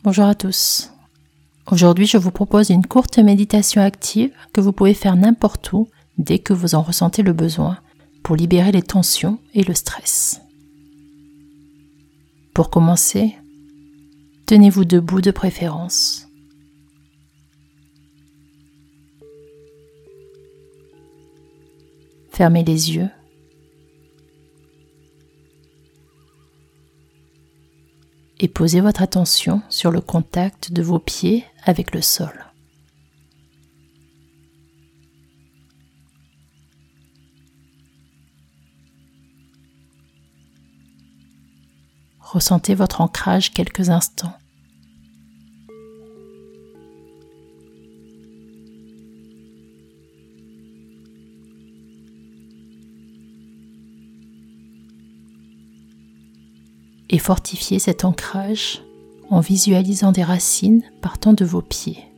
Bonjour à tous. Aujourd'hui, je vous propose une courte méditation active que vous pouvez faire n'importe où dès que vous en ressentez le besoin pour libérer les tensions et le stress. Pour commencer, tenez-vous debout de préférence. Fermez les yeux. Et posez votre attention sur le contact de vos pieds avec le sol. Ressentez votre ancrage quelques instants. Et fortifiez cet ancrage en visualisant des racines partant de vos pieds.